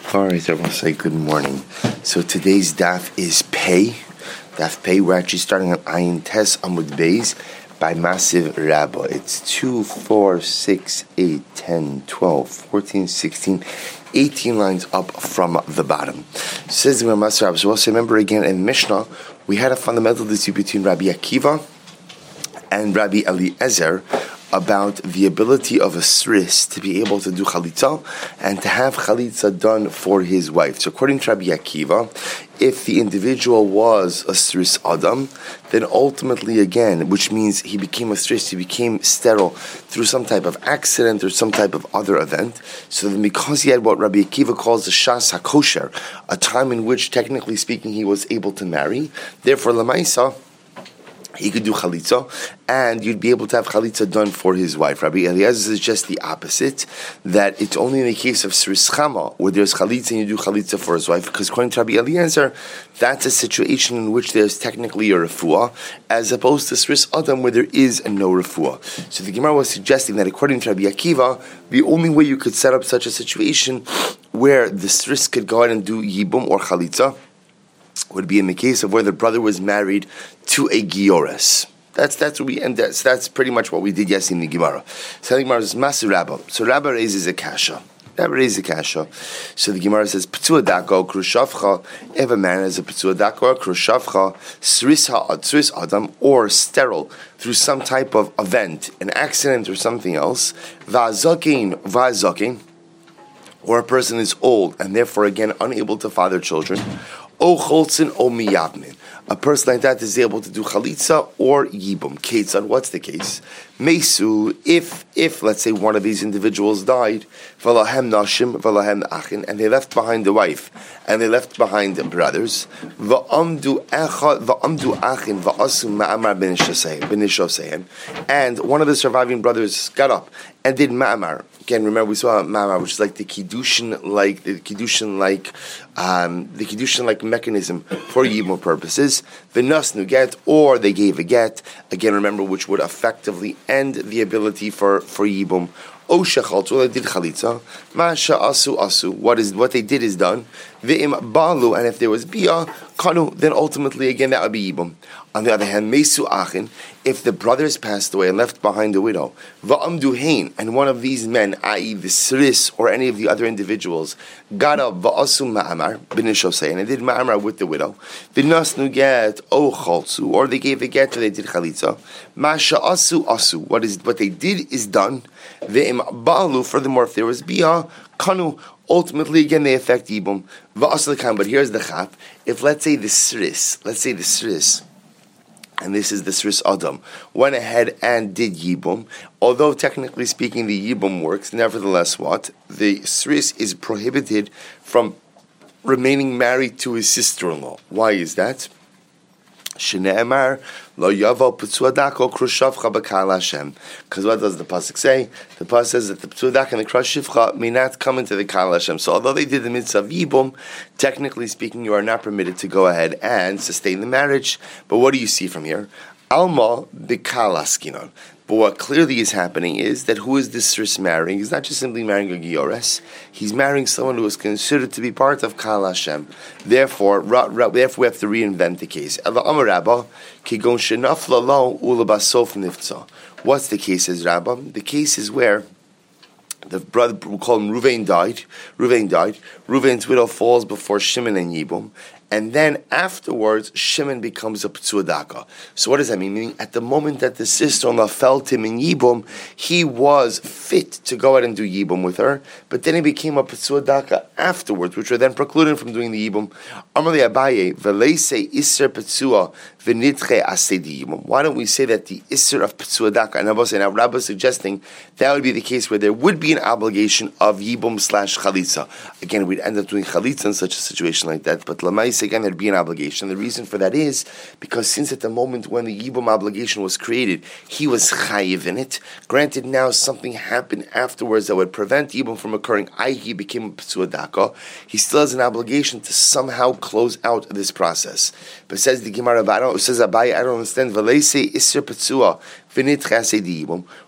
Alright, everyone say good morning. So today's daf is Pei. Daf Pei, we're actually starting on Ayin Tes Amud Beis by Massive Rabba. It's 2, 4, 6, 8, 10, 12, 14, 16, 18 lines up from the bottom. Says the Massive Rabba. So also remember again in Mishnah, we had a fundamental dispute between Rabbi Akiva and Rabbi Eliezer about the ability of a sris to be able to do chalitza and to have chalitza done for his wife. So according to Rabbi Akiva, if the individual was a sris adam, then ultimately again, which means he became a sris, he became sterile through some type of accident or some type of other event. So then because he had what Rabbi Akiva calls a shas hakosher, a time in which technically speaking he was able to marry, therefore lamaisa, he could do chalitza, and you'd be able to have chalitza done for his wife. Rabbi Eliezer is just the opposite, that it's only in the case of sris chama, where there's chalitza and you do chalitza for his wife, because according to Rabbi Eliezer, that's a situation in which there's technically a refuah, as opposed to sris adam, where there is no refuah. So the Gemara was suggesting that according to Rabbi Akiva, the only way you could set up such a situation where the sris could go ahead and do yibum or chalitza would be in the case of where the brother was married to a giores. That's what we, and that's pretty much what we did yesterday in the Gemara. So the Gemara is Maser Rabba. So Rabba raises a kasha. So the Gemara says, P'tzua daka krushavcha, if a man has a p'tzua daka or krushavcha, sris adam, or sterile through some type of event, an accident or something else, va'zakin, or a person is old and therefore again unable to father children, O cholzin o miyavmin. A person like that is able to do chalitza or yibum. Ketzad, what's the case? Mesu, if let's say one of these individuals died, v'lahem nashim, v'lahem achin, and they left behind the wife, and they left behind the brothers, v'amdu achin, v'asu ma'amar b'nishosehem, and one of the surviving brothers got up and did ma'amar. Again, remember we saw ma'amar, which is like the kiddushin like mechanism for yibum purposes. V'nasnu get, or they gave a get. Again, remember, which would effectively end the ability for yibum. O shechaltu, they did chalitza. Masha asu. What they did is done. Ve'im balu, and if there was bia kanu, then ultimately again that would be yibum. On the other hand, mesu achin, if the brothers passed away and left behind a widow, va'amdu hein, and one of these men, i.e. the sris or any of the other individuals, got up va'asu ma'amar b'nishosei, and they did ma'amar with the widow. V'nasnu get o chalzu, or they gave a get, or they did chalitza. Masha asu. What they did is done. Ve'im ba'alu, furthermore, if there was bia kanu, ultimately again they affect yibum. Va'asal, but here's the chap. If let's say the sris, and this is the sris adam, went ahead and did yibum, although technically speaking the yibum works, nevertheless what? The sris is prohibited from remaining married to his sister-in-law. Why is that? Shne'emar lo yaval p'tzua daka krushavcha b'kal Hashem. Because what does the pasuk say? The pasuk says that the p'tzua daka and the krushavcha may not come into the kal Hashem. So although they did the mitzvah of yibum, technically speaking, you are not permitted to go ahead and sustain the marriage. But what do you see from here? Alma b'kal askinon. But what clearly is happening is that who is this sris marrying? He's not just simply marrying a giores. He's marrying someone who is considered to be part of Kal Hashem. Therefore, we have to reinvent the case. What's the case, as Rabbah? The case is where the brother, we call him Ruvain died. Ruvain's widow falls before Shimon and Yibum. And then afterwards, Shimon becomes a p'tzua daka. So what does that mean? Meaning, at the moment that the sister-in-law felt him in Yibum, he was fit to go out and do Yibum with her, but then he became a p'tzua daka afterwards, which were then precluded from doing the Yibum. Amalei Abaye, v'leisei iser p'tzua v'nitche asedi Yibum. Why don't we say that the iser of p'tzua daka, and now Rabbi is suggesting that would be the case where there would be an obligation of Yibum / chalitza. Again, we'd end up doing chalitza in such a situation like that, but lamais again there'd be an obligation. The reason for that is because since at the moment when the yibum obligation was created, he was chayiv in it. Granted, now something happened afterwards that would prevent yibum from occurring. He became a p'tzua daka. He still has an obligation to somehow close out this process. But says the Gemara, says Abaye, I don't understand. V'leisei iser p'tzua v'nitche asedi yibum.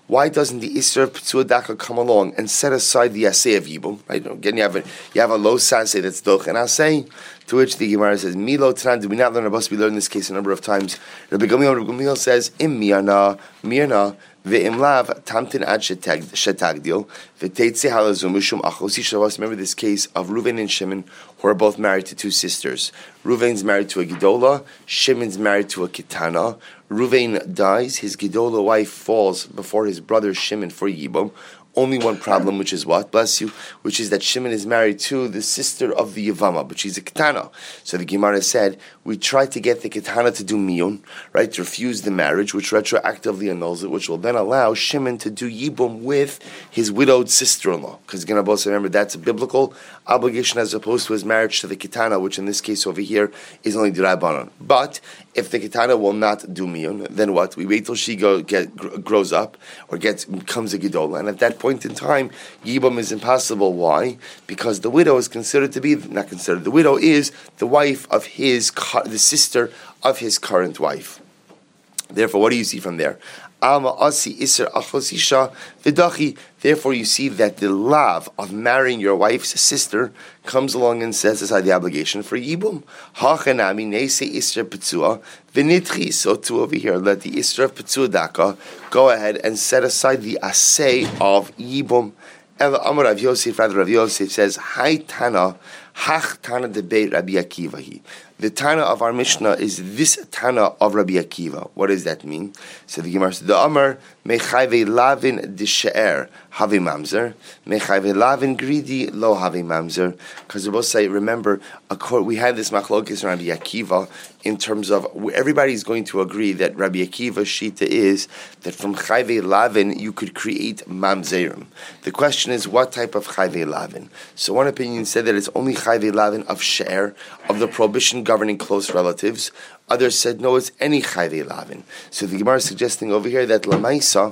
why doesn't the Isser of Petzua Daka come along and set aside the Aseh of Yibum? Right? Again, you have a low Saseh that's Doch and Aseh, to which the Gemara says, Milo Tran, do we not learn about? We learned this case a number of times. Rabbi Gamliel says, Im Mirna, Ve'im Lav, Tamtin Ad Shetagdil, Ve'teitze Halazum, Mishum Achosi Shavas. Remember this case of Reuven and Shimon, who are both married to two sisters. Reuven's married to a Gedola, Shimon's married to a Kitana. Reuven dies, his Gedola wife falls before his brother Shimon for Yibum. Only one problem, which is what? Bless you. Which is that Shimon is married to the sister of the Yavama, but she's a Ketana. So the Gemara said, we tried to get the Ketana to do miyun, right, to refuse the marriage, which retroactively annuls it, which will then allow Shimon to do Yibum with his widowed sister-in-law. Because again, also remember, that's a biblical obligation as opposed to his marriage to the Ketana, which in this case over here is only D'Rabbanan. But if the Ketana will not do miyun, then what? We wait till she grows up or becomes a Gedola, and at that point in time, Yibum is impossible. Why? Because the widow is considered to be, not considered, the widow is the wife of the sister of his current wife. Therefore, what do you see from there? Therefore, you see that the lav of marrying your wife's sister comes along and sets aside the obligation for Yibum. So too over here, let the Isra of Petzua Daka go ahead and set aside the Aseh of Yibum. Amar Rav Yosef, rather Rav Yosef says, Hai Tana, Hach Tana debate Rabbi Akiva. The Tana of our Mishnah is this Tana of Rabbi Akiva. What does that mean? So the Gemara says, the Amar, Mechayve Lavin Dishe'er, Have Mamzer, Mechayve Lavin Greedy, Lo Have Mamzer. Because we both say, remember, we had this machlokes around Rabbi Akiva in terms of, everybody's going to agree that Rabbi Akiva's shita is that from Chayve Lavin you could create Mamzerim. The question is, what type of Chayve Lavin? So one opinion said that it's only Chayve Lavin of She'er, of the prohibition governing close relatives. Others said, no, it's any Chayve Lavin. So the Gemara is suggesting over here that Lamaisa,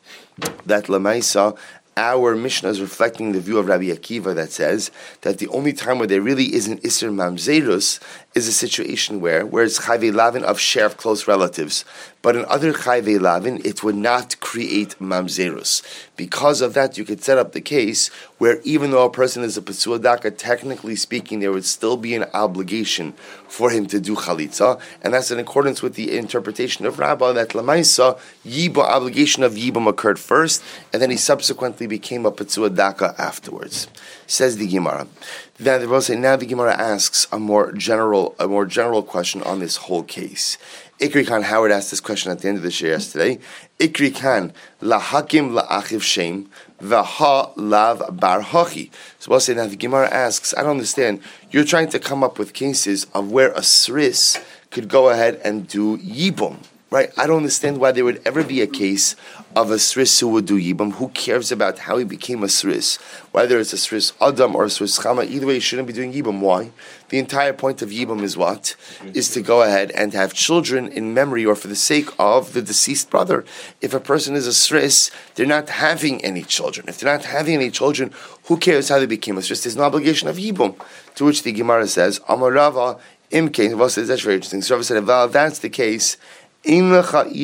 our Mishnah is reflecting the view of Rabbi Akiva that says that the only time where there really is an Isser Mamzerus is a situation where it's Chayve Lavin of share of close relatives. But in other Chayve Lavin, it would not create Mamzerus. Because of that, you could set up the case where even though a person is a Petzua Daka, technically speaking, there would still be an obligation for him to do Chalitza. And that's in accordance with the interpretation of Rabbah that Lamaisa, obligation of Yibam occurred first, and then he subsequently became a Petzua Daka afterwards. Says the Gemara. Now the Gemara asks a more general question on this whole case. Ikri Khan Howard asked this question at the end of the share yesterday. Ikri Khan lahakim laachiv shem v'ha lav bar hachi. So we'll say now the Gemara asks, I don't understand. You're trying to come up with cases of where a sris could go ahead and do yibum. Right? I don't understand why there would ever be a case of a sris who would do yibum. Who cares about how he became a sris? Whether it's a sris adam or a sris chama, either way, he shouldn't be doing yibum. Why? The entire point of yibum is what? Is to go ahead and have children in memory or for the sake of the deceased brother. If a person is a sris, they're not having any children. If they're not having any children, who cares how they became a sris? There's no obligation of yibum. To which the Gemara says, Amar Rava imkein. Well, that's very interesting. So Rava said, well, if that's the case, the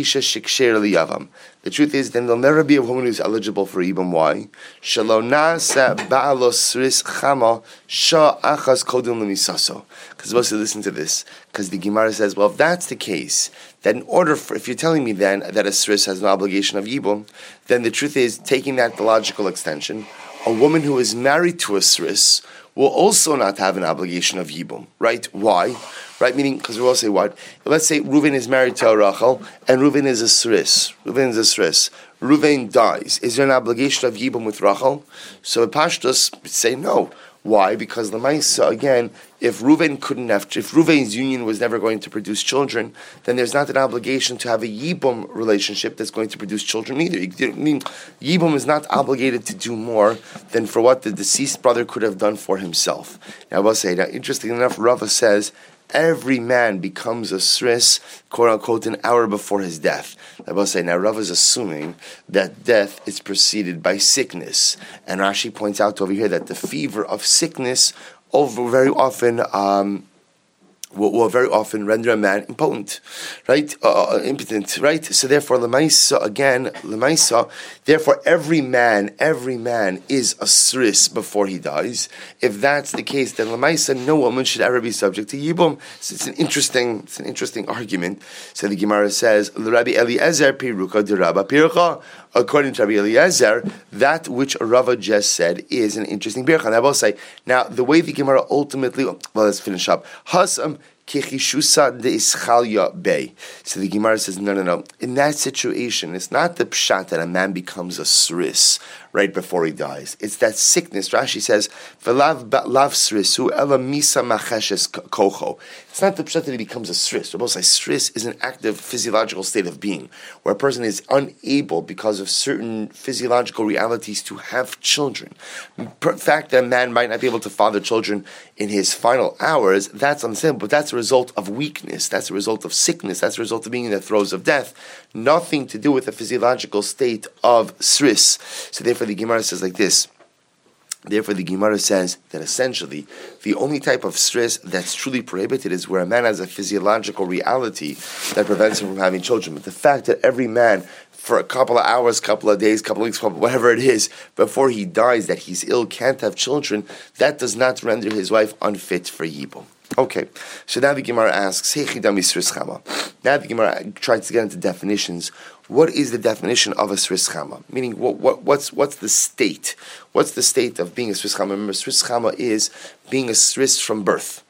truth is, then there'll never be a woman who's eligible for Yibum. Why? Because listen to this. Because the Gemara says, well, if that's the case, then if you're telling me then that a sris has no obligation of Yibum, then the truth is, taking that the logical extension, a woman who is married to a sris will also not have an obligation of Yibum. Right? Why? Right, meaning, because we all say what? Let's say Reuven is married to Rachel, and Reuven is a sris. Reuven dies. Is there an obligation of Yibum with Rachel? So Pashtus say no. Why? Because Lamaisa, again, if Reuven's union was never going to produce children, then there's not an obligation to have a Yibum relationship that's going to produce children either. Yibum is not obligated to do more than for what the deceased brother could have done for himself. Now I will say, interesting enough, Rava says, every man becomes a sris, quote unquote, an hour before his death. I will say, now Rav is assuming that death is preceded by sickness. And Rashi points out over here that the fever of sickness very often will very often render a man impotent, right? Impotent, right? So therefore, lemaisa, therefore every man is a sris before he dies. If that's the case, then lemaisa, no woman should ever be subject to yibum. So it's an interesting argument. So the Gemara says, Rabbi Eliezer piruka de Rabba piruka. According to Rabbi Eliezer, that which Rava just said is an interesting bircha. And I will say, now the way the Gemara ultimately, well, let's finish up. Hasam kechishusa de ischalya bey. So the Gemara says, no. In that situation, it's not the pshat that a man becomes a sris right before he dies. It's that sickness. Rashi says, "V'lav srisu ela misa macheshes kocho." It's not the pshat that he becomes a sris. Rabbi say sris is an active physiological state of being, where a person is unable, because of certain physiological realities, to have children. The fact that a man might not be able to father children in his final hours, that's understandable, but that's a result of weakness. That's a result of sickness. That's a result of being in the throes of death. Nothing to do with the physiological state of sris. So therefore the Gemara says like this. Therefore the Gemara says that essentially the only type of stress that's truly prohibited is where a man has a physiological reality that prevents him from having children. But the fact that every man, for a couple of hours, couple of days, couple of weeks, whatever it is, before he dies, that he's ill, can't have children, that does not render his wife unfit for yibum. Okay, so now the Gemara asks, now the Gemara tries to get into definitions. What is the definition of a sris chama? Meaning, what's the state? What's the state of being a sris chama? Remember, sris chama is being a sris from birth.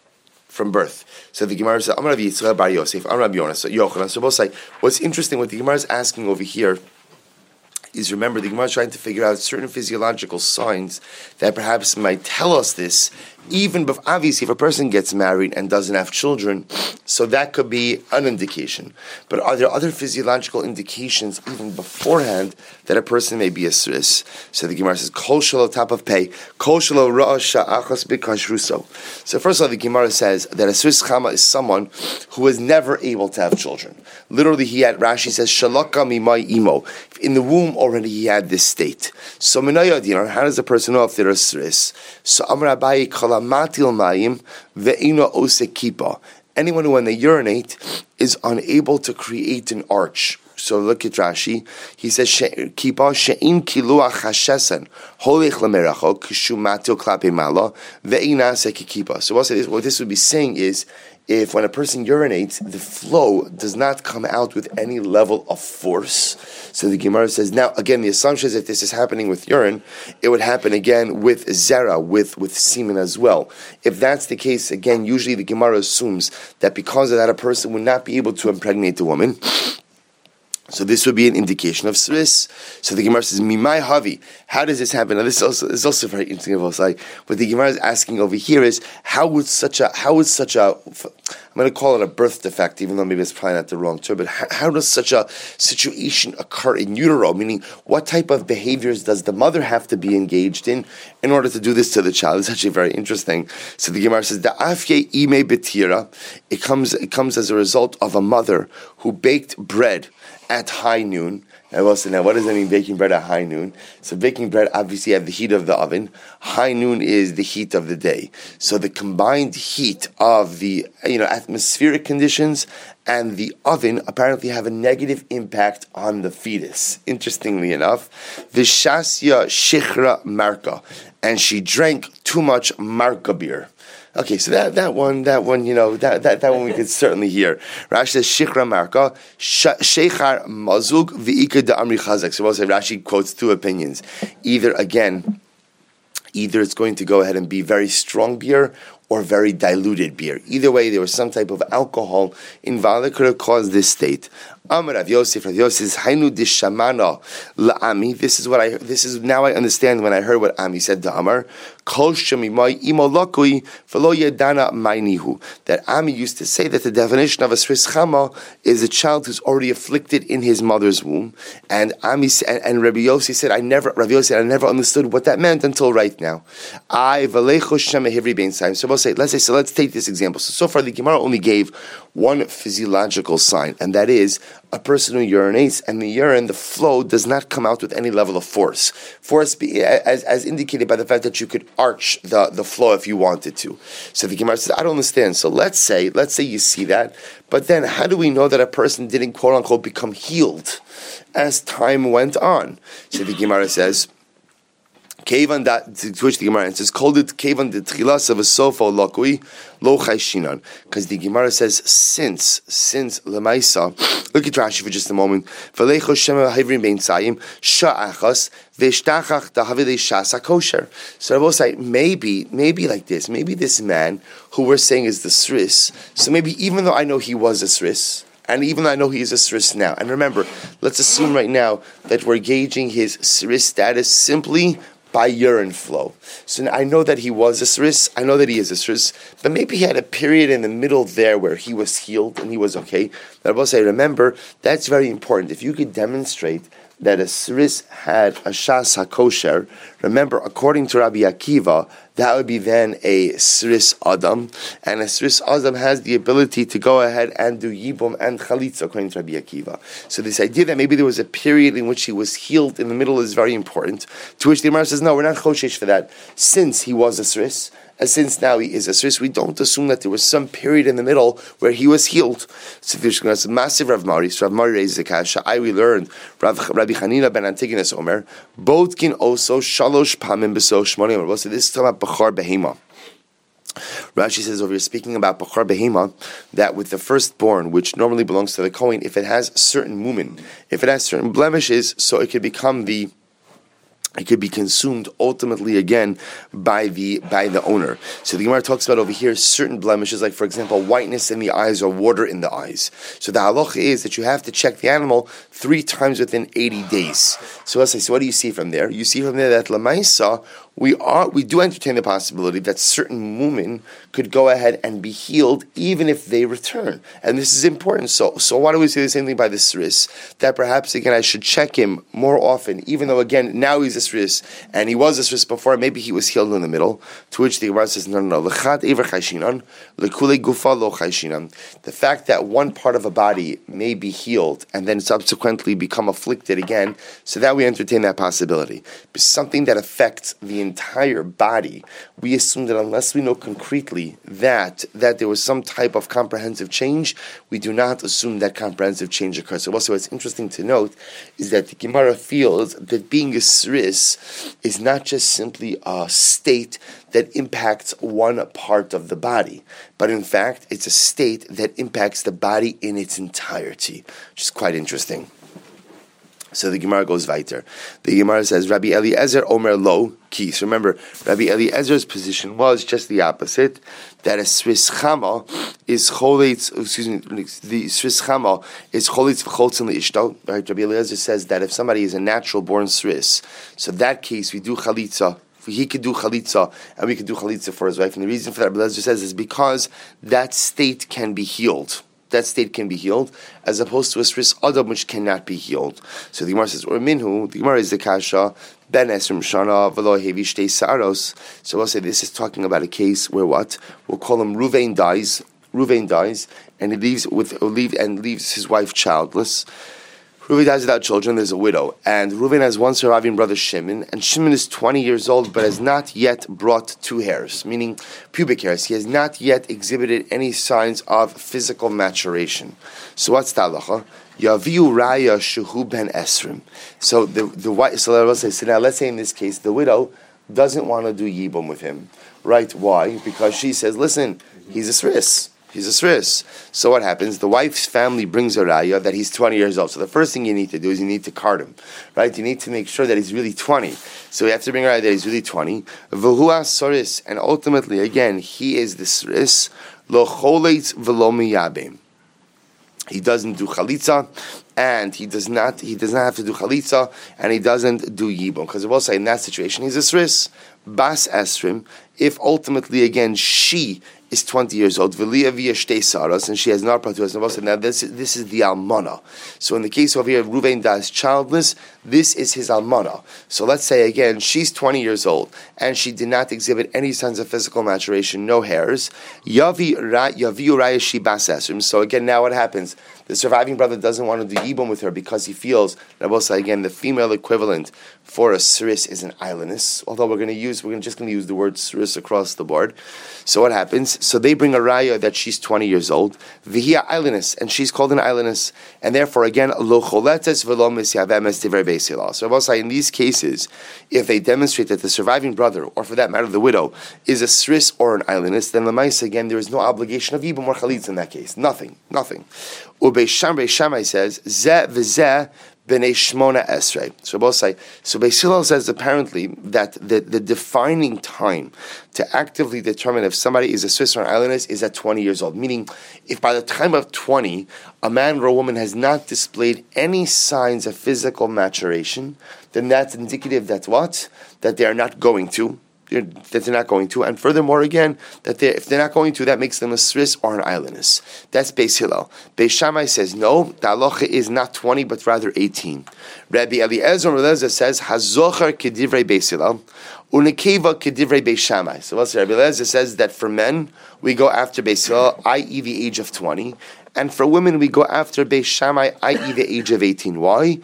So the Gemara says, Amar Rav Yitzchak bar Yosef, Amar Rabbi Yochanan. So both say, what's interesting, what the Gemara is asking over here is, remember, the Gemara is trying to figure out certain physiological signs that perhaps might tell us this, even obviously if a person gets married and doesn't have children, so that could be an indication. But are there other physiological indications even beforehand that a person may be a sris? So the Gemara says, Kol shelo top of pay, Kol shelo ra'a sha'achas b'kashruso. So first of all, the Gemara says that a sris chama is someone who was never able to have children. Literally, Rashi says, Shalaka mimai imo. In the womb already he had this state. So minayadin, how does a person know if they're a sris? So Amar Abaye kalamatil mayim ve'ino ose kipa. Anyone who, when they urinate, is unable to create an arch. So look at Rashi. He says, "Kipa she'in kilua chashesan holech lemeracho kishumatil klape mala ve'ina sekikipa." So what this would be saying is, if when a person urinates, the flow does not come out with any level of force. So the Gemara says, now again, the assumption is if this is happening with urine, it would happen again with zera, with semen as well. If that's the case, again, usually the Gemara assumes that because of that, a person would not be able to impregnate a woman. So this would be an indication of sris. So the Gemara says, "Mimai havi." How does this happen? Now this is also very interesting. Like what the Gemara is asking over here is, how would such a I'm going to call it a birth defect, even though maybe it's probably not the wrong term. But how does such a situation occur in utero? Meaning, what type of behaviors does the mother have to be engaged in order to do this to the child? It's actually very interesting. So the Gemara says, "The afye ime betira." It comes as a result of a mother who baked bread at high noon. Now, what does that mean, baking bread at high noon? So baking bread, obviously, you have the heat of the oven. High noon is the heat of the day. So the combined heat of the atmospheric conditions and the oven apparently have a negative impact on the fetus. Interestingly enough, Vishasya Shichra Marka, and she drank too much Marka beer. Okay, so that one, that one we could certainly hear. Rashi says, Shichra Marka, Shechar Mazug, V'ika da Amri Chazak. So we'll say Rashi quotes two opinions. Either it's going to go ahead and be very strong beer or very diluted beer. Either way, there was some type of alcohol involved that could have caused this state. Amar Rav Yosef says, Hainu dishamana la'ami. This is now I understand when I heard what Ami said to Amar. Kol shemimai imolokui v'lo yedana mainihu. That Ami used to say that the definition of a sris chama is a child who's already afflicted in his mother's womb. And Ami and Rabbi Yossi said, I never understood what that meant until right now. So let's take this example. So far the Gemara only gave one physiological sign, and that is a person who urinates and the urine, the flow does not come out with any level of force. Force as indicated by the fact that you could arch the flow if you wanted to. So the Gemara says, I don't understand. So let's say you see that, but then how do we know that a person didn't quote unquote become healed as time went on? So the Gemara says, Kevan that to which the Gemara answers, called it Kevan the Tchilas of a Sofo Lokui Lo Chayshinan. Because the Gemara says, since Lemaisa, look at Rashi for just a moment. V'leicho Shema Hivrim Bein Tzayim Sha'achas V'shtachach Dahavile Shasa Kosher. So I will say, maybe like this. Maybe this man who we're saying is the Sris. So maybe even though I know he was a Sris, and even though I know he is a Sris now, and remember, let's assume right now that we're gauging his Sris status simply by urine flow. So I know that he was a Sris, I know that he is a Sris, but maybe he had a period in the middle there where he was healed and he was okay. But I will say, remember, that's very important. If you could demonstrate that a Sris had a Shas HaKosher, remember, according to Rabbi Akiva, that would be then a Sris Adam, and a Sris Adam has the ability to go ahead and do Yibum and Chalitza, according to Rabbi Akiva. So this idea that maybe there was a period in which he was healed in the middle is very important, to which the Gemara says, no, we're not Choshesh for that, since he was a Sris. Since now he is a Sris, we don't assume that there was some period in the middle where he was healed. So there's a massive Rav Mari. So Rav Mari raises the kasha. We learned Rabbi Chanina ben Antigonus Omer, Bodkin also Shalosh Pamim Beso Shmoni Omer. So this is talking about Bachar Behema. Rashi says over here, speaking about Bachar Behema, that with the firstborn, which normally belongs to the Kohen, if it has certain mumin, if it has certain blemishes, so it could become it could be consumed ultimately again by the owner. So the Gemara talks about over here certain blemishes, like for example whiteness in the eyes or water in the eyes. So the halacha is that you have to check the animal 3 times within 80 days. So let's say, so what do you see from there? You see from there that Lamaisa, we do entertain the possibility that certain mumin could go ahead and be healed even if they return. And this is important. So why do we say the same thing by the Sris? That perhaps again I should check him more often, even though again now he's a Sris and he was a Sris before, maybe he was healed in the middle. To which the Gemara says, no. The fact that one part of a body may be healed and then subsequently become afflicted again, so that we entertain that possibility. But something that affects the entire body, we assume that unless we know concretely that there was some type of comprehensive change, we do not assume that comprehensive change occurs. So also what's interesting to note is that the Gemara feels that being a Sris is not just simply a state that impacts one part of the body, but in fact it's a state that impacts the body in its entirety, which is quite interesting. So the Gemara goes weiter. The Gemara says, Rabbi Eliezer Omer Lo Kis. Remember, Rabbi Eliezer's position was just the opposite, that a Sris Chama is Cholitz, the Sris Chama is Cholitz v'Choltzin L'Ishto. Right? Rabbi Eliezer says that if somebody is a natural born Sris, so in that case we do Chalitza. He could do Chalitza, and we could do Chalitza for his wife. And the reason for that, Rabbi Eliezer says, is because that state can be healed. That state can be healed, as opposed to a Sris Adam which cannot be healed. So the Gemara says, or Minhu, the Gemara is the Kasha, Ben Esrim Shana, Velo Hevi Shtei Saros. So we'll say this is talking about a case where what? We'll call him Ruvain dies, and he leaves his wife childless. Reuven dies without children, there's a widow. And Reuven has one surviving brother, Shimon, and Shimon is 20 years old, but has not yet brought 2 hairs, meaning pubic hairs. He has not yet exhibited any signs of physical maturation. So what's the halacha? Yaviu raya shehu ben esrim. So the wife. So let's say in this case, the widow doesn't want to do yibum with him, right? Why? Because she says, listen, he's a Sris. He's a Sris. So what happens? The wife's family brings a raya that he's 20 years old. So the first thing you need to do is you need to card him, right? You need to make sure that he's really 20. So you have to bring a raya that he's really 20. V'hua soris, and ultimately, again, he is the Sris. Lo choletz v'lo miyabim. He doesn't do chalitza, and he does not have to do chalitza, and he doesn't do yibum. Because we'll say in that situation, he's a Sris. Bas esrim, if ultimately, again, she is 20 years old. V'liya via shtei saras, and she has not brought to us. Now this is the almana. So in the case over here, Ruvain dies childless. This is his almana. So let's say again, she's 20 years old, and she did not exhibit any signs of physical maturation, no hairs. Yaviu raya shibas esrim. So again, now what happens? The surviving brother doesn't want to do yibum with her because he feels, again, the female equivalent for a sris is an islandess. Although we're just going to use the word sris across the board. So what happens? So they bring a raya that she's 20 years old, vihia islandess, and she's called an islandess, and therefore again lo choletes v'lo misyavemes divrei beis Hillel. So in these cases, if they demonstrate that the surviving brother, or for that matter the widow, is a sris or an islandess, then lemaisa again there is no obligation of yibum or chalitz in that case. Nothing. Beis Shammai says, Zeh v'zeh b'nei shmona esrei. So Beis Hillel says apparently that the defining time to actively determine if somebody is a Swiss or an islandess is at 20 years old. Meaning, if by the time of 20, a man or a woman has not displayed any signs of physical maturation, then that's indicative that what? That they are not going to. And furthermore, again, if they're not going to, that makes them a sris or an islandess. That's Beis Hillel. Beis Shammai says no, the halacha is not 20, but rather 18. Rabbi Eliezer says hazochar kedivrei Beis Hillel, unekeva kedivrei Beis Shammai. So Rabbi Eliezer says that for men we go after Beis Hillel, i.e. the age of 20. And for women, we go after Beis Shammai, i.e. the age of 18. Why?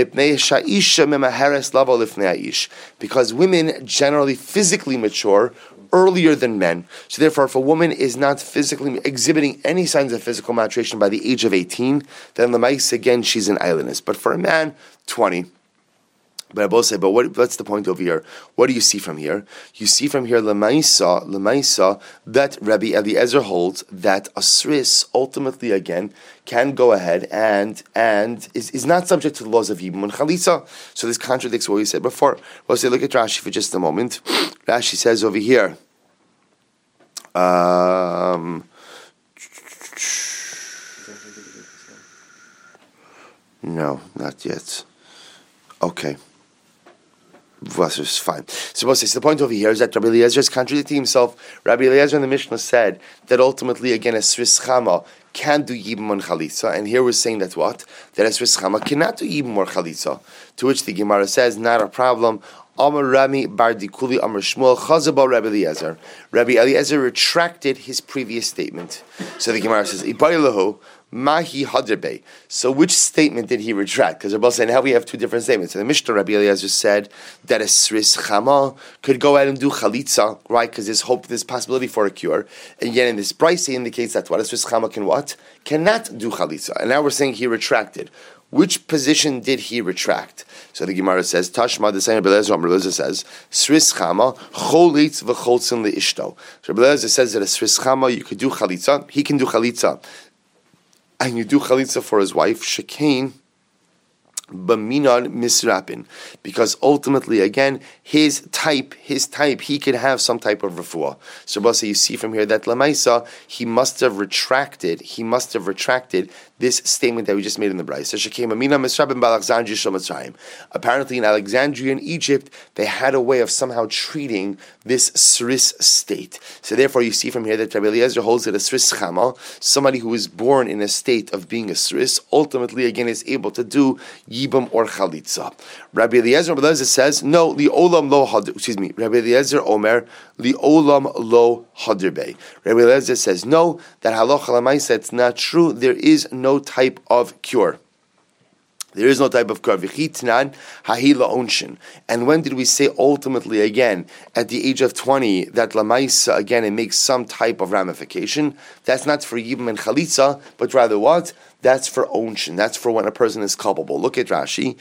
Because women generally physically mature earlier than men. So therefore, if a woman is not physically exhibiting any signs of physical maturation by the age of 18, then Lemais, again, she's an islandess. But for a man, 20. But I both say, what's the point over here? What do you see from here? You see from here, Lemaisa, that Rabbi Eliezer holds that a sris ultimately again can go ahead and is not subject to the laws of Yibum and Chalitza. So this contradicts what we said before. We'll say, look at Rashi for just a moment. Rashi says over here, no, not yet. Okay. Is fine. So the point over here is that Rabbi Eliezer is contradicting himself. Rabbi Eliezer in the Mishnah said that ultimately, again, a sris chama can do yibum and chalitza, and here we're saying that what? That a sris chama cannot do yibum or chalitza. To which the Gemara says, not a problem. Amar Rami bar Dikuli Amar Shmuel Chazabah Rabbi Eliezer. Rabbi Eliezer retracted his previous statement. So the Gemara says, Ibai lahu Mahi Haderbe. So which statement did he retract? Because they're both saying now we have two different statements. In the Mishnah, Rabbi Eliezer said that a sris chama could go ahead and do chalitza, right? Because there's possibility for a cure. And yet in this Brisa indicates that what a sris chama can what? Cannot do chalitza. And now we're saying he retracted. Which position did he retract? So the Gemara says, Tashma, the same Rabbi Eliezer says, Sris chama, cholitz v'choltzin le'ishto. So Rabbi Eliezer says that a sris chama, you could do chalitza, he can do chalitza. And you do chalitza for his wife, Shekain, Baminan Misrapin, because ultimately, again, his type, he could have some type of refuah. So, Basa, you see from here that Lamaisa, he must have retracted this statement that we just made in the Brisa. Apparently, in Alexandria, in Egypt, they had a way of somehow treating this sris state. So, therefore, you see from here that Rabbi Eliezer holds that a sris chama, somebody who is born in a state of being a sris, ultimately, again, is able to do yibum or chalitza. Rabbi Eliezer says, no, li'olam lo hadir. Rabbi Eliezer omer, li'olam lo hadirbe. Rabbi Eliezer says, no, that halacha l'maisa, it's not true. There is no type of cure. There is no type of cure. And when did we say ultimately again at the age of 20 that lamaisa again it makes some type of ramification? That's not for yibum and chalitza, but rather what? That's for onshin. That's for when a person is culpable. Look at Rashi.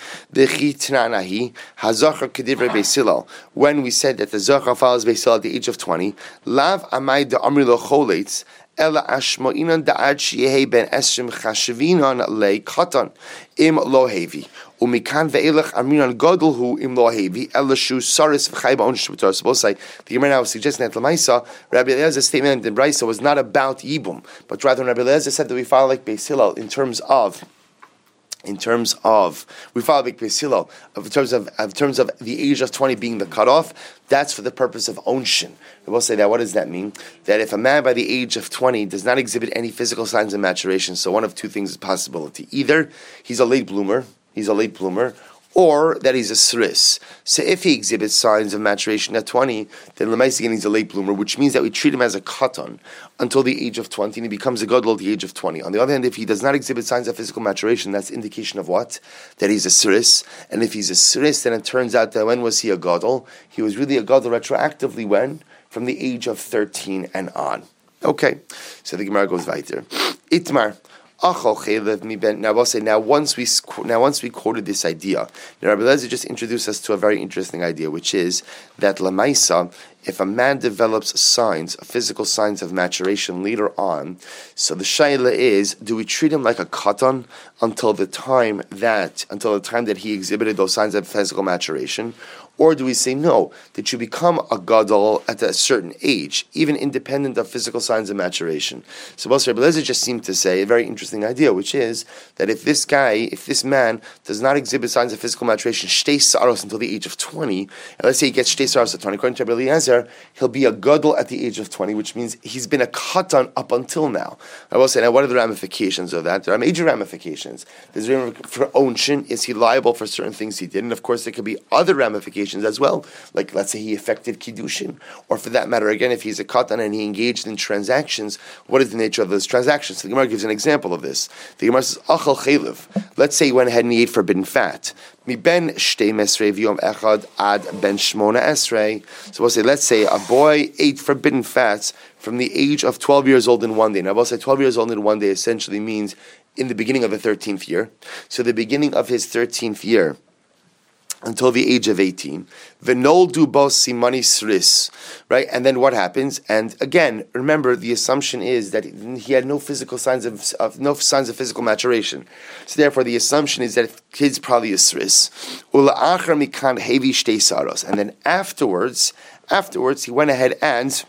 When we said that the zachar follows Beis Hillel at the age of 20, lav amay de amri lo choletz. Ela ashmoinan da'ad sheyehe ben esrim chashvinan le katan im lo hevi umikan ve'elach aminan gadolhu im lo hevi ela shu saris v'chay ba'onish v'tor. Suppose the Gemara now was suggesting that Lamaisa, Rabbi Eliezer's statement in Brisa was not about yibum, but rather Rabbi Eliezer said that we follow like Beis Hillel in terms of in terms of we follow Big Pesilo, in terms of the age of 20 being the cutoff, that's for the purpose of onshin. We will say that. What does that mean? That if a man by the age of 20 does not exhibit any physical signs of maturation, so one of two things is a possibility: either he's a late bloomer, or that he's a sris. So if he exhibits signs of maturation at 20, then Lemais again he's a late bloomer, which means that we treat him as a katan until the age of 20, and he becomes a gadol at the age of 20. On the other hand, if he does not exhibit signs of physical maturation, that's indication of what? That he's a sris. And if he's a sris, then it turns out that when was he a gadol? He was really a gadol retroactively when? From the age of 13 and on. Okay, so the Gemara goes weiter. Itmar. Now we'll say once we quoted this idea, Rabbi Eliezer just introduced us to a very interesting idea, which is that lamaisa, if a man develops physical signs of maturation later on, so the shaila is: do we treat him like a katan until the time that he exhibited those signs of physical maturation? Or do we say no, that you become a gadol at a certain age, even independent of physical signs of maturation? So Rabbi Eliezer just seemed to say a very interesting idea, which is that if this man does not exhibit signs of physical maturation, shtei saros until the age of 20, and let's say he gets shtei saros at 20, according to Rabbi Eliezer, he'll be a gadol at the age of 20, which means he's been a katan up until now. I will say, now what are the ramifications of that? There are major ramifications. There's for onshin, is he liable for certain things he did? And of course there could be other ramifications as well, like let's say he affected kiddushin, or for that matter, again, if he's a katan and he engaged in transactions, what is the nature of those transactions? So the Gemara gives an example of this. The Gemara says, achal chaylev. Let's say he went ahead and he ate forbidden fat. Mi ben shtei mesrei v'yom echad ad ben shmona esrei. So we'll say, let's say a boy ate forbidden fats from the age of 12 years old in one day. Now we'll say 12 years old in one day essentially means in the beginning of the 13th year. So the beginning of his 13th year, until the age of 18, v'noldu bo simani sris, right? And then what happens? And again, remember the assumption is that he had no physical signs of physical maturation. So therefore, the assumption is that kid's probably a sris. Ula'achar mikan hevi shtei saros, and then afterwards he went ahead and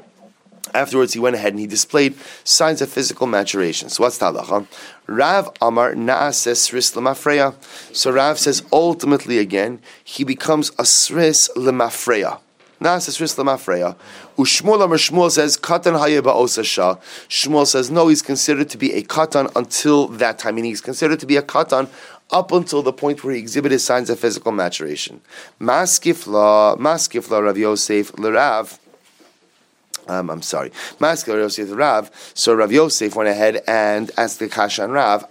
he displayed signs of physical maturation. So what's the halacha? Rav Amar na'ases sris lemafreya. So Rav says ultimately again he becomes a sris lemafreya. Na'ases sris lemafreya. Shmuel says katan haya ba'osasha. Shmuel says no, he's considered to be a katan until that time. Meaning he's considered to be a katan up until the point where he exhibited signs of physical maturation. Maskifla Rav Yosef l'Rav. Maskil Rav Yosef Rav. So Rav Yosef went ahead and asked the Kasha and Rav.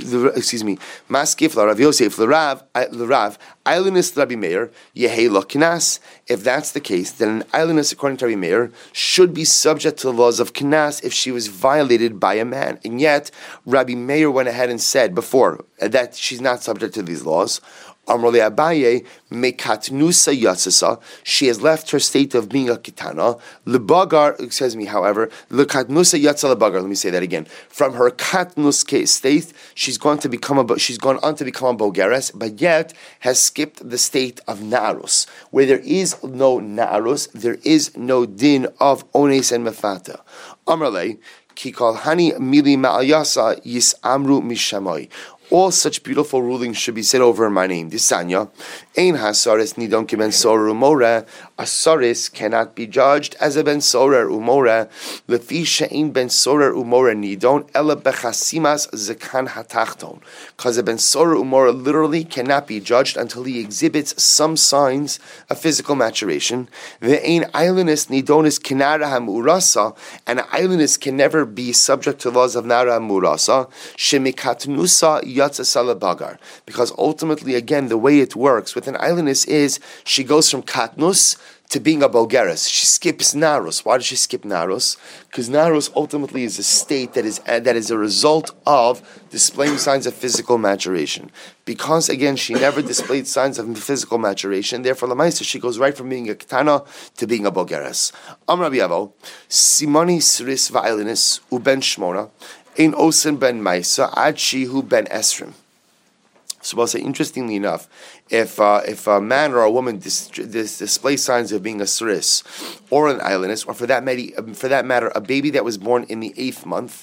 Maskif Rav Yosef Rav. Eilinus Rabbi Meir Yehei Lo Knas. If that's the case, then an eilinus, according to Rabbi Meir, should be subject to the laws of Knas if she was violated by a man. And yet Rabbi Meir went ahead and said before that she's not subject to these laws. Amrle Abaye mekatnusa yatsasa. She has left her state of being a kitana. Lebagar, however, lekatnusa yatsa lebagar. Let me say that again. From her katnus state, she's gone on to become a bogeres, but yet has skipped the state of na'arus, where there is no na'arus, there is no din of ones and mefata. Amrle kikal hani mili ma'ayasa yisamru mishamai. All such beautiful rulings should be said over in my name. Disanya, ein hasaris nidon ki ben sorer umora. A saris cannot be judged as a ben sorer umora. Lefi she'ein ben sorer umora nidon ela bechasimas zekan hatachton. Because a ben sorer umora literally cannot be judged until he exhibits some signs of physical maturation. Ve'ein ailinus nidonis kinara hamurasa, and an ailinus can never be subject to laws of nara hamurasa. Shemikatnusa because ultimately, again, the way it works with an ailinus is she goes from katnus to being a bogeres. She skips narus. Why does she skip narus? Because narus ultimately is a state that is a result of displaying signs of physical maturation. Because again, she never displayed signs of physical maturation. Therefore, lamaisa, she goes right from being a ketana to being a bogeres. Rabbi Avo, simoni sris va'ailinus uben shmona. In Osen ben Maisa, Adshihu ben Esrim. So I'll say, interestingly enough, if a man or a woman display signs of being a sris or an ailinus, or for that matter, a baby that was born in the 8th month,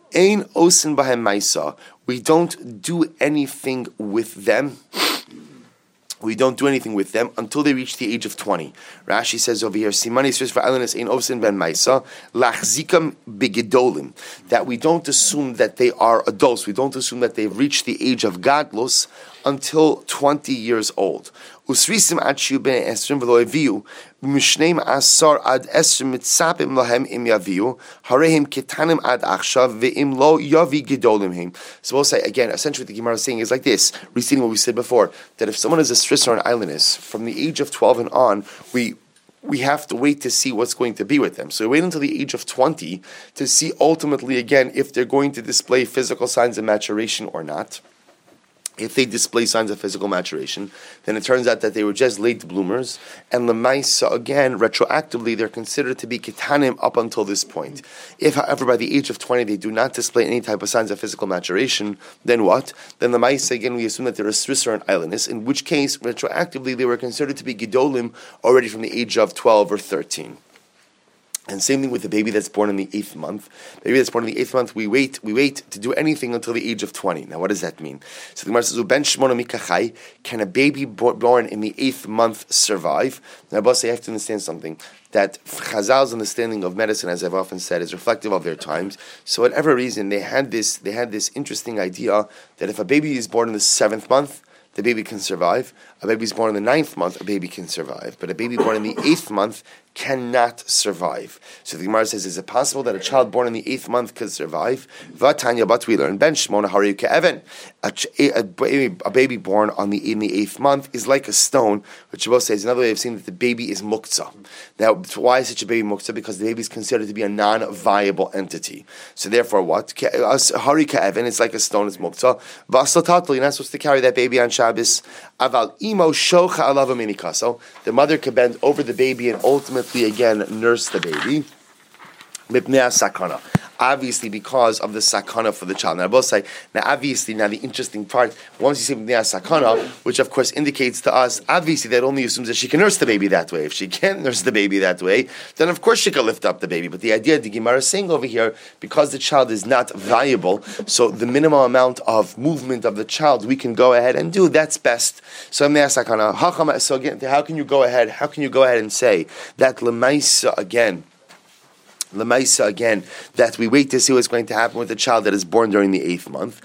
Ein osin bahem maisa. We don't do anything with them. We don't do anything with them until they reach the age of 20. Rashi says over here, Simani says for islanders ein osin ben maisa lachzikam bigedolim, that we don't assume that they are adults. We don't assume that they've reached the age of gadlus until 20 years old. Usrisim ad shiu ben esrim v'lo eviu, mishneim asar ad esrim mitzapim lahem im yaviu, harehim ketanim ad achshav ve'im lo yavi gedolim him. So we'll say, again, essentially what the Gemara is saying is like this, restating what we said before, that if someone is a Srisser or an islandess, from the age of 12 and on, we have to wait to see what's going to be with them. So we wait until the age of 20 to see ultimately, again, if they're going to display physical signs of maturation or not. If they display signs of physical maturation, then it turns out that they were just late bloomers, and lemaisa, again, retroactively, they're considered to be ketanim up until this point. If, however, by the age of 20, they do not display any type of signs of physical maturation, then what? Then lemaisa, again, we assume that they're a Srisser and islandess, in which case, retroactively, they were considered to be gedolim already from the age of 12 or 13. And same thing with the baby that's born in the 8th month. Baby that's born in the 8th month, we wait to do anything until the age of 20. Now, what does that mean? So the Gemara says, "Ben shmona mikachai." Can a baby born in the 8th month survive? Now, boss, you have to understand something. That Chazal's understanding of medicine, as I've often said, is reflective of their times. So, whatever reason, they had this interesting idea that if a baby is born in the 7th month, the baby can survive. A baby is born in the 9th month, a baby can survive. But a baby born in the 8th month cannot survive. So the Gemara says, is it possible that a child born in the 8th month could survive? Vatanya, but we learn, Ben Shmona Hariyu Ke'even. A baby born in the 8th month is like a stone, which Shabbos says, another way of saying that the baby is muktzah. Now, why is such a baby muktzah? Because the baby is considered to be a non-viable entity. So therefore, what? Hariyu Ke'even, it's like a stone, it's muktzah. Vaslatatli, you're not supposed to carry that baby on Shabbos. Aval imo shocha alava minikaso. The mother could bend over the baby and ultimately again nurse the baby. Mipnei sakana. Obviously, because of the sakana for the child. Now, I both say, now the interesting part, once you say mipnei sakana, which of course indicates to us, obviously that only assumes that she can nurse the baby that way. If she can't nurse the baby that way, then of course she can lift up the baby. But the idea the Gemara is saying over here, because the child is not viable, so the minimum amount of movement of the child we can go ahead and do, that's best. So mipnei sakana. So again, how can you go ahead and say that lemaisa again, that we wait to see what's going to happen with the child that is born during the 8th month.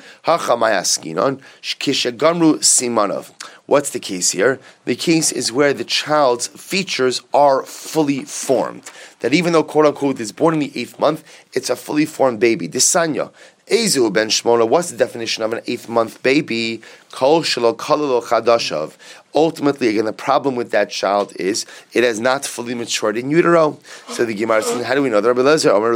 What's the case here? The case is where the child's features are fully formed. That even though, quote unquote, is born in the 8th month, it's a fully formed baby. Desanya. Ezu ben Shmona, what's the definition of an 8th month baby? Kol shelo kalalo chadashav. Ultimately, again, the problem with that child is it has not fully matured in utero. So the Gemara says, how do we know? Rabbi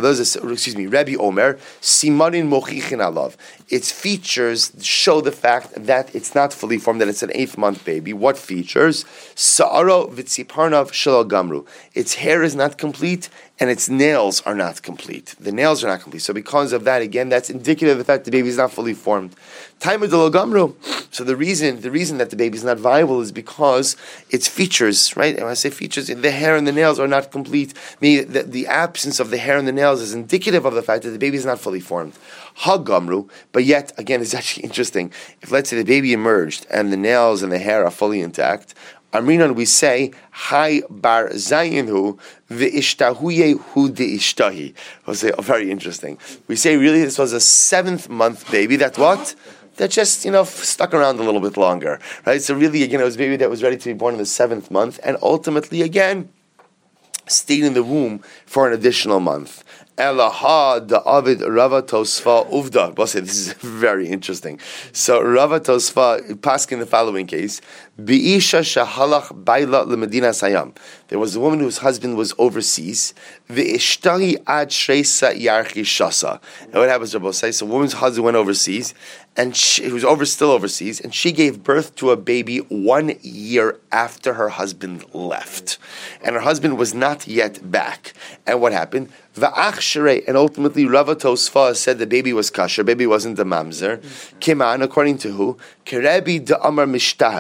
Omer, simarin mochichin alav. Its features show the fact that it's not fully formed, that it's an 8th month baby. What features? Sa'aro v'tziparnav shelo gamru. Its hair is not complete, and its nails are not complete. The nails are not complete. So because of that, again, that's indicative of the fact the baby is not fully formed. Taimud lo gamru. So the reason that the baby is not viable is because its features, right? And when I say features, the hair and the nails are not complete. Meaning that the absence of the hair and the nails is indicative of the fact that the baby is not fully formed. Ha gamru. But yet, again, it's actually interesting. If let's say the baby emerged and the nails and the hair are fully intact, Amrinan, we say, Hai bar zayinhu v'ishtahuye hu de'ishtahi. We'll say, very interesting. We say, really, this was a 7th month baby. That what? That just, stuck around a little bit longer. Right? So really, again, it was a baby that was ready to be born in the 7th month, and ultimately, again, stayed in the womb for an additional month. Elaha da Avid Rava Tosfa Uvda. This is very interesting. So Rava Tosfa paskin the following case: Biisha shahalach baila lemedina sayam. There was a woman whose husband was overseas. Ve'ishtari ad shreisa yarchi shasa. And what happens, Rabbi say? So a woman's husband went overseas, and he was still overseas, and she gave birth to a baby 1 year after her husband left, and her husband was not yet back. And what happened? And ultimately, Rava Tosfa said the baby was kasher, baby wasn't the mamzer. Kiman, according to who? Kerebi de Amar Mishtaha.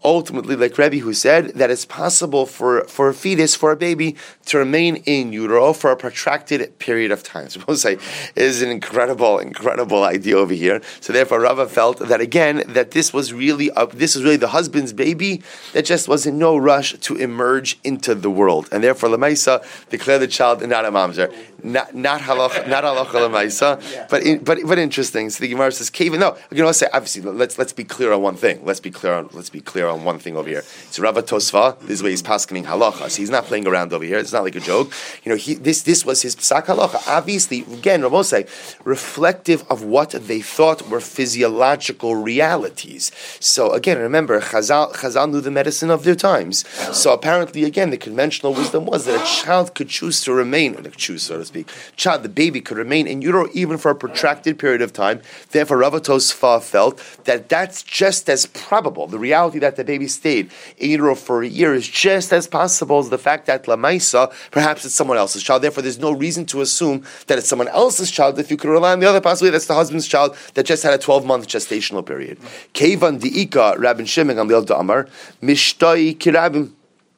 ultimately, like Rebbe who said, that it's possible for a fetus, for a baby, to remain in utero for a protracted period of time. So we'll say, is an incredible idea over here. So therefore, Rava felt that again, that this was really the husband's baby that just was in no rush to emerge into the world, and therefore Lamaisa declared the child not a mamzer, not halacha Lamaisa, but interesting. So the Gemara says, "Kaven." No, say obviously. Let's be clear on one thing. Let's be clear on one thing over here. So Rava Tosfa, this is where he's paskening halacha. So he's not playing around over here. It's not like a joke. This was his psak halacha. Obviously, again, Rava say reflective of what they thought were physiological realities. So again, remember, Chazal knew the medicine of their times. So apparently, again, the conventional wisdom was that a child could choose to remain, so to speak. The baby could remain in utero even for a protracted period of time. Therefore, Rava Tosfa felt that that's just as probable. The reality that the baby stayed in utero for a year is just as possible as the fact that Lamaisa, perhaps it's someone else's child. Therefore, there's no reason to assume that it's someone else's child if you could rely on the other possibility that's the husband's child that just had a 12-month gestational period. Kevan diika Rabin Shimon Gamliel Damar Mishtoi Kirabim.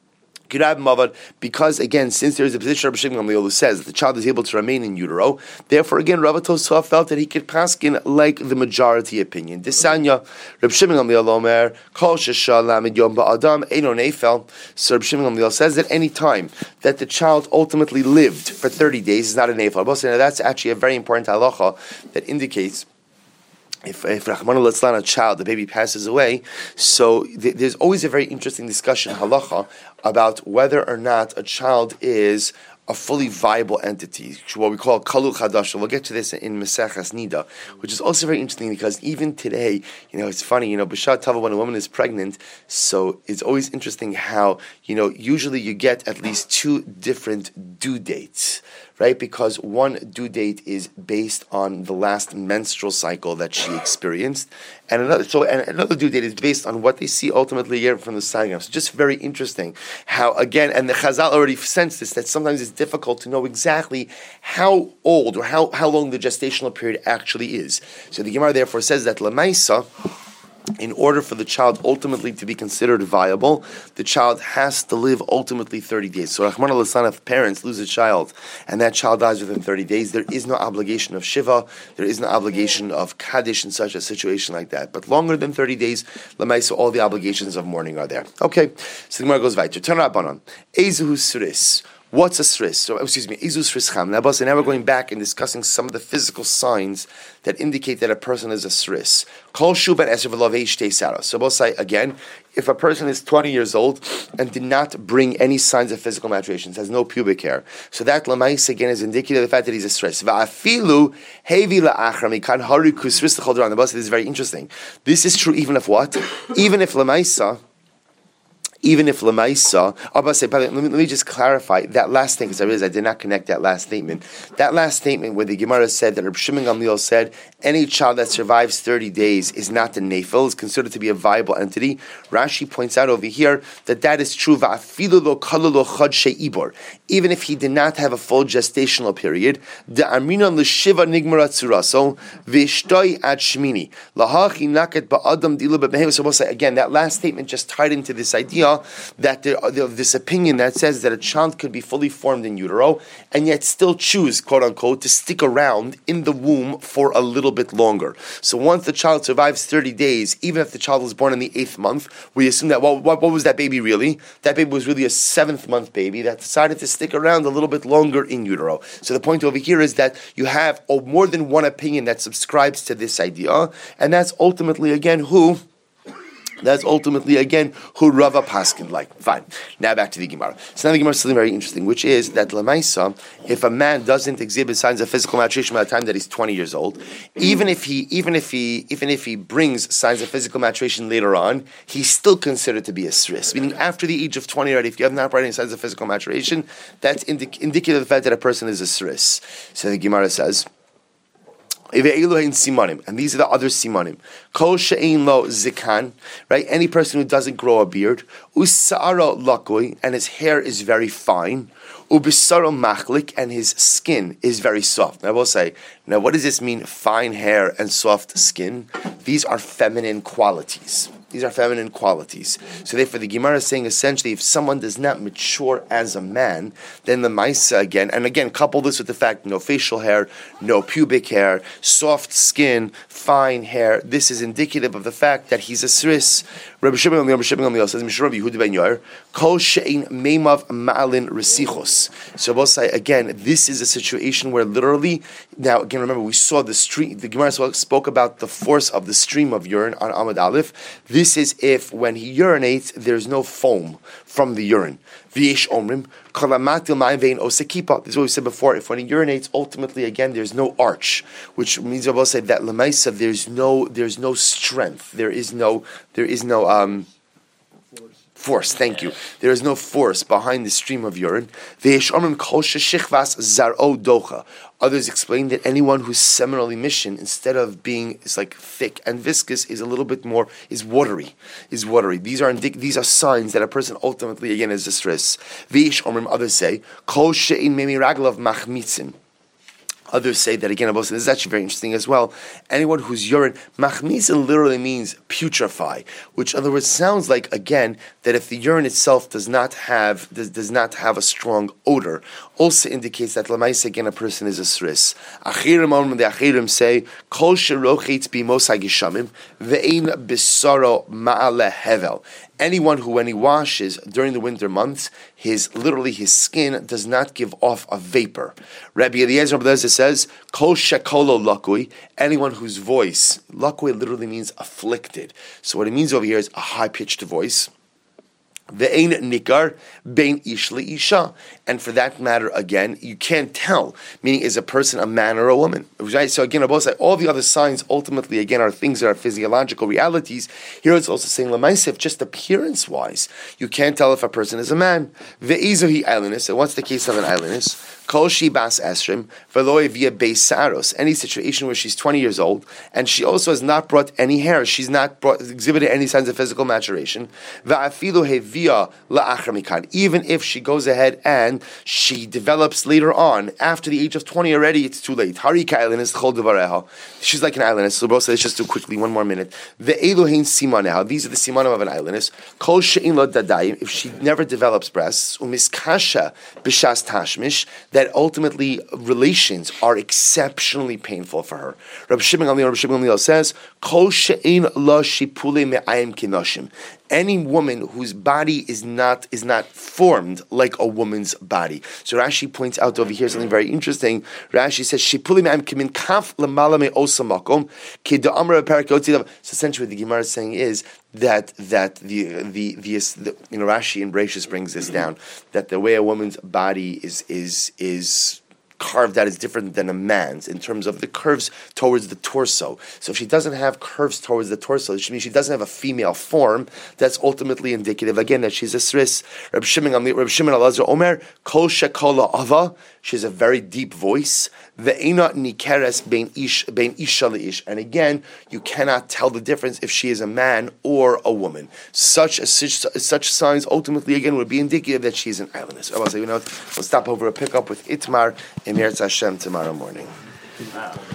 Because again, since there is a position of Rabbi Shimon Gamliel who says that the child is able to remain in utero, therefore again, Rava Tosfa felt that he could paskin like the majority opinion. Desanya, Rabbi Shimon Gamliel Omer, Kol Shesha Lamed Yom Ba'Adam Eino Neifel. So Rabbi Shimon Gamliel says that any time that the child ultimately lived for 30 days is not a Neifel. Now that's actually a very important halacha that indicates if Rahman al-Islan, a child, the baby passes away, so there's always a very interesting discussion, halacha, about whether or not a child is a fully viable entity, what we call kalu chadash. We'll get to this in Maseches Nida, which is also very interesting because even today, it's funny, b'shat tava, when a woman is pregnant, so it's always interesting how, usually you get at least two different due dates, right? Because one due date is based on the last menstrual cycle that she experienced, and another due date is based on what they see ultimately here from the sonogram. So just very interesting how, again, and the Chazal already sensed this, that sometimes it's difficult to know exactly how old or how long the gestational period actually is. So the Gemara therefore says that Lamaisa, in order for the child ultimately to be considered viable, the child has to live ultimately 30 days. So Rahman al-Islan, if parents lose a child and that child dies within 30 days, there is no obligation of Shiva, there is no obligation of Kaddish in such a situation like that. But longer than 30 days, Lamaisa, all the obligations of mourning are there. Okay, so the Gemara goes weiter. Turn Rabbanon. Ezuhu Sris. What's a sris? So, izus sris cham. Now we're going back and discussing some of the physical signs that indicate that a person is a sris. Kol shuban eser v'loveish teisara. So we'll say again, if a person is 20 years old and did not bring any signs of physical maturation, has no pubic hair, so that lamais again is indicative of the fact that he's a sris. Va'afilu hevi la'achram ikan hariku sris l'chol doran. This is very interesting. This is true even if what? Even if Lamaisa, let me just clarify that last thing, because I realized I did not connect that last statement. That last statement where the Gemara said that Rabbi Shimon Gamliel said any child that survives 30 days is not a nefil, is considered to be a viable entity. Rashi points out over here that is true. Even if he did not have a full gestational period, so we'll say again, that last statement just tied into this idea that this opinion that says that a child could be fully formed in utero and yet still choose, quote unquote, to stick around in the womb for a little bit longer. So once the child survives 30 days, even if the child was born in the 8th month, we assume that, what was that baby really? That baby was really a 7th month baby that decided to stick around a little bit longer in utero. So the point over here is that you have more than one opinion that subscribes to this idea, and that's ultimately again who Rava Paskin like. Fine. Now back to the Gemara. So now the Gemara is something very interesting, which is that Lamaisa, if a man doesn't exhibit signs of physical maturation by the time that he's 20 years old, even if he brings signs of physical maturation later on, he's still considered to be a sris. Meaning after the age of 20, already, if you have not brought any signs of physical maturation, that's indicative of the fact that a person is a sris. So the Gemara says, and these are the other simanim. Kol she'ein lo zikan, right? Any person who doesn't grow a beard, usa'ara lakui, and his hair is very fine, ubisaro machlik, and his skin is very soft. Now I will say, what does this mean? Fine hair and soft skin. These are feminine qualities. These are feminine qualities. So therefore, the Gemara is saying essentially, if someone does not mature as a man, then the Maisa again, couple this with the fact no facial hair, no pubic hair, soft skin, fine hair. This is indicative of the fact that he's a sris. Rabbi Shimon Gamliel says, Mishra Rabbi Yehuda ben Yair, Kol she'ein meimav ma'alin resichos. So both say again, this is a situation where literally, now again, remember we saw the stream. The Gemara spoke about the force of the stream of urine on Amud Aleph. This is if when he urinates, there's no foam from the urine. V'yesh omrim kalamatil ma'im vein osekipa. This is what we said before. If when he urinates, ultimately again, there's no arch, which means Rabbi said that lemaisa there's no strength. There is no force. Thank you. There is no force behind the stream of urine. Others explain that anyone whose seminal emission, instead of being thick and viscous, is a little bit more watery. These are signs that a person ultimately again is distressed. Others say kol she'in memi raglav machmitzin. Others say that again, this is actually very interesting as well. Anyone whose urine, machmisin literally means putrefy, which in other words sounds like again that if the urine itself does not have a strong odor, also indicates that lamaisa again a person is a sris. The achirim say kol sherochitz bimos hagishamim ve'ein bisaro ma'ale hevel. Anyone who, when he washes during the winter months, his skin does not give off a vapor. Rabbi Eliezer says, Kol shekolo lakui, anyone whose voice, lakui literally means afflicted. So what it means over here is a high-pitched voice. Ve'ein nikar bein ish leisha, and for that matter, again, you can't tell. Meaning, is a person a man or a woman? Right? So again, all the other signs ultimately again are things that are physiological realities. Here it's also saying lemaisif, just appearance-wise, you can't tell if a person is a man. Ve'izohi ailinus, and what's the case of an ailinus? Kol shi bas esrim veloy via beisaros. Any situation where she's 20 years old and she also has not brought any hair, she's not exhibited any signs of physical maturation. Va'afilu hevia la'achar mikan. Even if she goes ahead and she develops later on, after the age of 20 already, it's too late. Harika ailinus chol devareha. She's like an ailinus. So bro, let's just do quickly one more minute. Ve'eluhein simaneha. These are the simanim of an ailinus. Kol she'in lo dadayim. If she never develops breasts, umiskasha b'shas tashmish, that ultimately relations are exceptionally painful for her. Rabbi Shimon Gamliel says, Kol she'ein la shipule me'ayim kinoshim. Any woman whose body is not formed like a woman's body. So Rashi points out over here something very interesting. Rashi says, "Shipuli me'am kimin kaf lemala me'osa makom ki da'amra parakoti." So essentially, what the Gemara is saying is that the Rashi and Bereshis brings this down, that the way a woman's body is carved out is different than a man's in terms of the curves towards the torso. So if she doesn't have curves towards the torso, it means she doesn't have a female form. That's ultimately indicative, again, that she's a sris. Reb Shimon Elazar Omer, Kol shekola ava, she has a very deep voice. Ve'ena nikeres bein isha leish. And again, you cannot tell the difference if she is a man or a woman. Such signs ultimately, again, would be indicative that she is an islandess. We'll stop over a pickup with Itmar in Eretz Hashem tomorrow morning.